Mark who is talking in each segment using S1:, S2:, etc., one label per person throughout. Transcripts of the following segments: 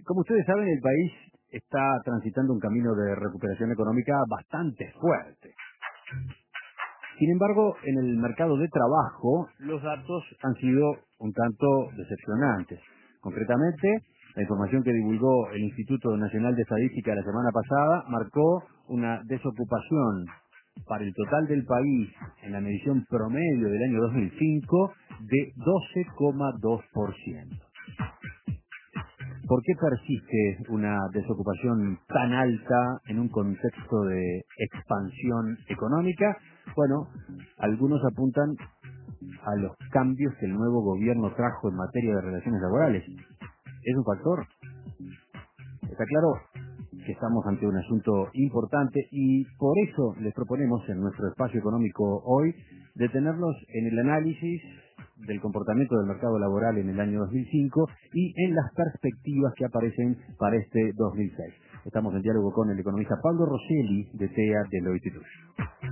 S1: Como ustedes saben, el país está transitando un camino de recuperación económica bastante fuerte. Sin embargo, en el mercado de trabajo, los datos han sido un tanto decepcionantes. Concretamente, la información que divulgó el Instituto Nacional de Estadística la semana pasada marcó una desocupación para el total del país en la medición promedio del año 2005 de 12,2%. ¿Por qué persiste una desocupación tan alta en un contexto de expansión económica? Bueno, algunos apuntan a los cambios que el nuevo gobierno trajo en materia de relaciones laborales. ¿Es un factor? Está claro que estamos ante un asunto importante y por eso les proponemos en nuestro espacio económico hoy detenernos en el análisis del comportamiento del mercado laboral en el año 2005 y en las perspectivas que aparecen para este 2006. Estamos en diálogo con el economista Pablo Rosselli de TEA Deloitte & Touche.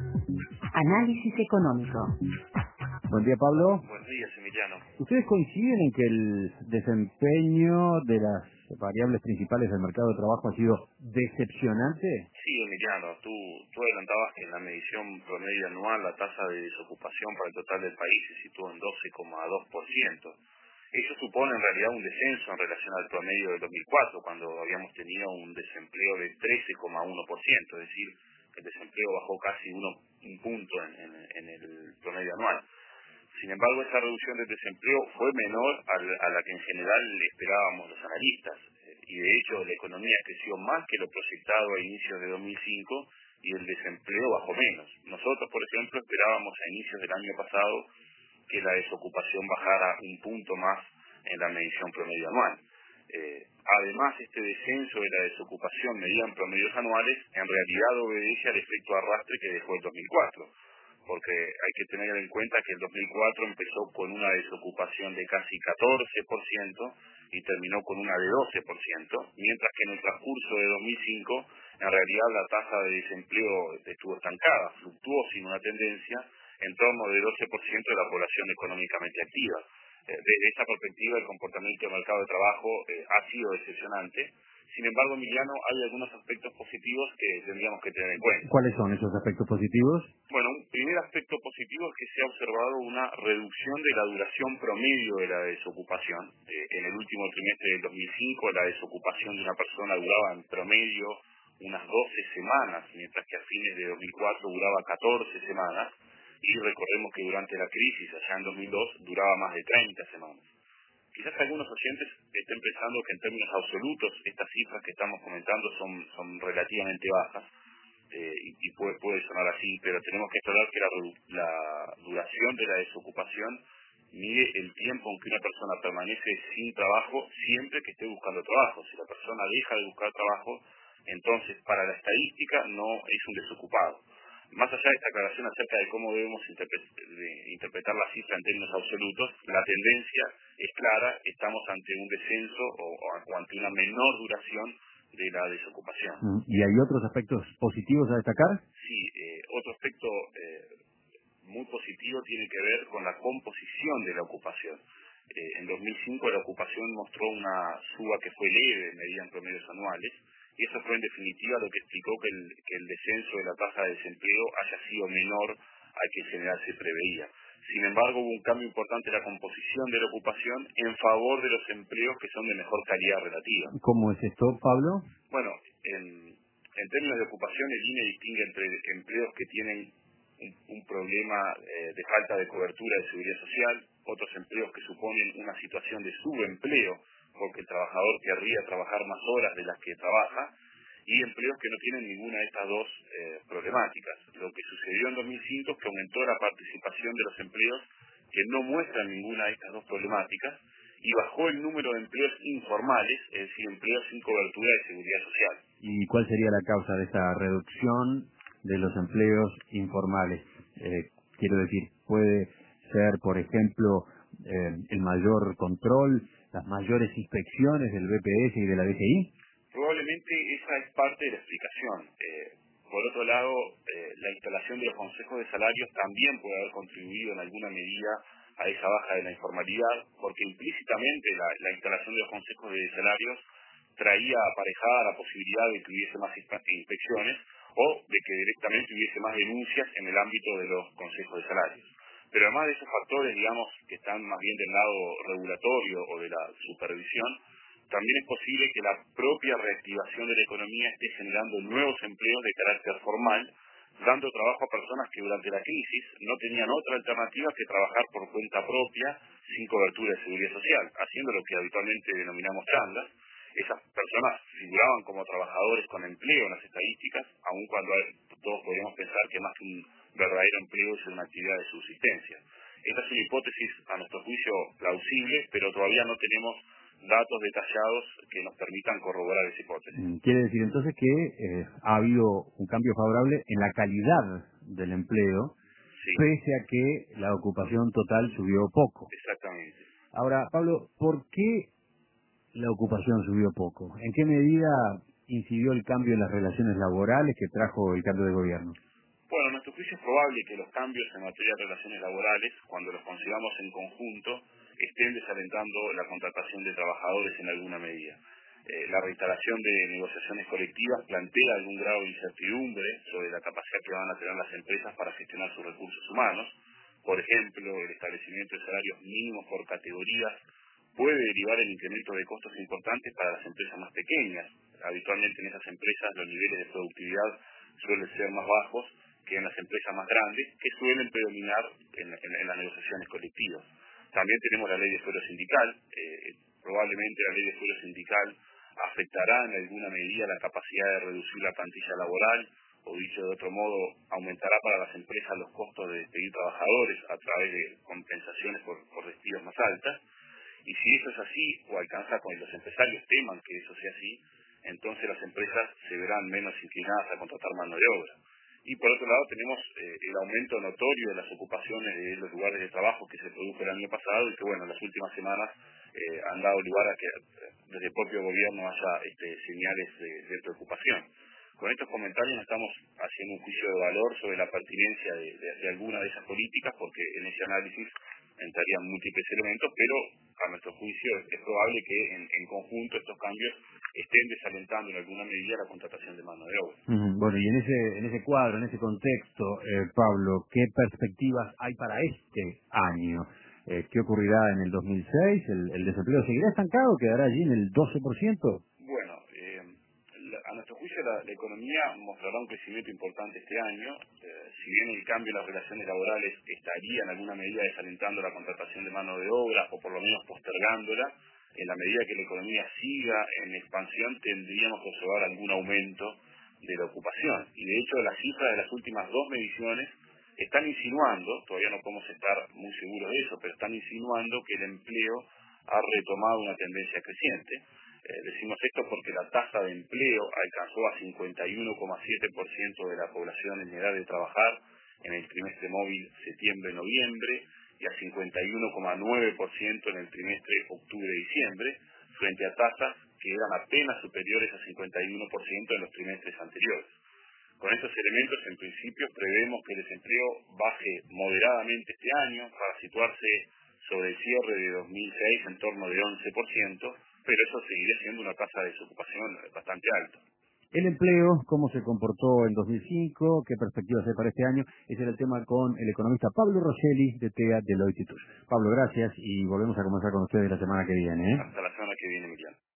S2: Análisis económico.
S1: Buen día, Pablo.
S3: Buen día, Emiliano.
S1: ¿Ustedes coinciden en que el desempeño de las variables principales del mercado de trabajo ha sido decepcionante?
S3: Sí, Emiliano, tú adelantabas que en la medición promedio anual la tasa de desocupación para el total del país se situó en 12,2%. Eso supone en realidad un descenso en relación al promedio del 2004, cuando habíamos tenido un desempleo de 13,1%, es decir, el desempleo bajó casi un punto en el promedio anual. Sin embargo, esa reducción del desempleo fue menor a la que en general esperábamos los analistas. Y de hecho, la economía creció más que lo proyectado a inicios de 2005 y el desempleo bajó menos. Nosotros, por ejemplo, esperábamos a inicios del año pasado que la desocupación bajara un punto más en la medición promedio anual. Además, este descenso de la desocupación medida en promedios anuales en realidad obedece al efecto arrastre que dejó el 2004. Porque hay que tener en cuenta que el 2004 empezó con una desocupación de casi 14% y terminó con una de 12%, mientras que en el transcurso de 2005, en realidad la tasa de desempleo estuvo estancada, fluctuó sin una tendencia en torno del 12% de la población económicamente activa. Desde esa perspectiva, el comportamiento del mercado de trabajo ha sido decepcionante. Sin embargo, Emiliano, hay algunos aspectos positivos que tendríamos que tener en cuenta.
S1: ¿Cuáles son esos aspectos positivos?
S3: Bueno, un primer aspecto positivo es que se ha observado una reducción de la duración promedio de la desocupación. En el último trimestre del 2005, la desocupación de una persona duraba en promedio unas 12 semanas, mientras que a fines de 2004 duraba 14 semanas, y recordemos que durante la crisis, allá en 2002, duraba más de 30 semanas. Quizás algunos oyentes estén pensando que en términos absolutos estas cifras que estamos comentando son relativamente bajas, y puede sonar así, pero tenemos que aclarar que la duración de la desocupación mide el tiempo en que una persona permanece sin trabajo siempre que esté buscando trabajo. Si la persona deja de buscar trabajo, entonces para la estadística no es un desocupado. Más allá de esta aclaración acerca de cómo debemos interpretar la cifra en términos absolutos, la tendencia es clara, estamos ante un descenso o ante una menor duración de la desocupación.
S1: ¿Y hay otros aspectos positivos a destacar?
S3: Sí, otro aspecto muy positivo tiene que ver con la composición de la ocupación. En 2005 la ocupación mostró una suba que fue leve, medida en promedios anuales, y eso fue en definitiva lo que explicó que el descenso de la tasa de desempleo haya sido menor al que en general se preveía. Sin embargo, hubo un cambio importante en la composición de la ocupación en favor de los empleos que son de mejor calidad relativa.
S1: ¿Cómo es esto, Pablo?
S3: Bueno, en términos de ocupación, el INE distingue entre empleos que tienen un problema de falta de cobertura de seguridad social, otros empleos que suponen una situación de subempleo, porque el trabajador querría trabajar más horas de las que trabaja, y empleos que no tienen ninguna de estas dos problemáticas. Lo que sucedió en 2005 es que aumentó la participación de los empleos que no muestran ninguna de estas dos problemáticas, y bajó el número de empleos informales, es decir, empleos sin cobertura de seguridad social.
S1: ¿Y cuál sería la causa de esta reducción de los empleos informales? Quiero decir, puede ser, por ejemplo, el mayor control, las mayores inspecciones del BPS y de la DGI.
S3: Probablemente esa es parte de la explicación. Por otro lado, la instalación de los consejos de salarios también puede haber contribuido en alguna medida a esa baja de la informalidad, porque implícitamente la instalación de los consejos de salarios traía aparejada la posibilidad de que hubiese más inspecciones o de que directamente hubiese más denuncias en el ámbito de los consejos de salarios. Pero además de esos factores, digamos, que están más bien del lado regulatorio o de la supervisión, también es posible que la propia reactivación de la economía esté generando nuevos empleos de carácter formal, dando trabajo a personas que durante la crisis no tenían otra alternativa que trabajar por cuenta propia, sin cobertura de seguridad social, haciendo lo que habitualmente denominamos changas. Esas personas figuraban como trabajadores con empleo en las estadísticas, aun cuando todos podríamos pensar que más que un verdadero empleo es una actividad de subsistencia. Esta es una hipótesis, a nuestro juicio, plausible, pero todavía no tenemos datos detallados que nos permitan corroborar esa hipótesis.
S1: Quiere decir entonces que ha habido un cambio favorable en la calidad del empleo,
S3: Sí,
S1: pese a que la ocupación total subió poco.
S3: exactamente.
S1: Ahora, Pablo, ¿por qué la ocupación subió poco? ¿En qué medida incidió el cambio en las relaciones laborales que trajo el cambio de gobierno?
S3: Bueno, a nuestro juicio es probable que los cambios en materia de relaciones laborales, cuando los consideramos en conjunto, estén desalentando la contratación de trabajadores en alguna medida. La reinstalación de negociaciones colectivas plantea algún grado de incertidumbre sobre la capacidad que van a tener las empresas para gestionar sus recursos humanos. Por ejemplo, el establecimiento de salarios mínimos por categorías puede derivar en incremento de costos importantes para las empresas más pequeñas. Habitualmente en esas empresas los niveles de productividad suelen ser más bajos que en las empresas más grandes, que suelen predominar en las negociaciones colectivas. También tenemos la ley de fuero sindical. Probablemente la ley de fuero sindical afectará en alguna medida la capacidad de reducir la plantilla laboral, o dicho de otro modo, aumentará para las empresas los costos de despedir trabajadores a través de compensaciones por despidos más altas. Y si eso es así, o alcanza con los empresarios teman que eso sea así, entonces las empresas se verán menos inclinadas a contratar mano de obra. Y por otro lado tenemos el aumento notorio de las ocupaciones de los lugares de trabajo que se produjo el año pasado y que, bueno, en las últimas semanas han dado lugar a que desde el propio gobierno haya señales de preocupación. Con estos comentarios estamos haciendo un juicio de valor sobre la pertinencia de alguna de esas políticas, porque en ese análisis entrarían múltiples elementos, pero a nuestro juicio es probable que en conjunto estos cambios estén desalentando en alguna medida la contratación de mano de obra.
S1: Bueno, y en ese cuadro, en ese contexto, Pablo, ¿qué perspectivas hay para este año? ¿Qué ocurrirá en el 2006? ¿El desempleo seguirá estancado? ¿Quedará allí en el 12%?
S3: Bueno, a nuestro juicio la economía mostrará un crecimiento importante este año. Si bien el cambio en las relaciones laborales estaría en alguna medida desalentando la contratación de mano de obra, o por lo menos postergándola, en la medida que la economía siga en expansión tendríamos que observar algún aumento de la ocupación. Y de hecho las cifras de las últimas dos mediciones están insinuando, todavía no podemos estar muy seguros de eso, pero están insinuando que el empleo ha retomado una tendencia creciente. Decimos esto porque la tasa de empleo alcanzó a 51,7% de la población en edad de trabajar en el trimestre móvil septiembre-noviembre y a 51,9% en el trimestre octubre-diciembre, frente a tasas que eran apenas superiores a 51% en los trimestres anteriores. Con estos elementos, en principio, prevemos que el desempleo baje moderadamente este año para situarse sobre el cierre de 2006 en torno de 11%, pero eso seguiría siendo una tasa de desocupación bastante alta.
S1: El empleo, cómo se comportó en 2005, qué perspectivas hay para este año, ese era el tema con el economista Pablo Rosselli de TEA Deloitte Touche. Pablo, gracias y volvemos a conversar con ustedes la semana que viene.
S3: Hasta la semana que viene, Emiliano.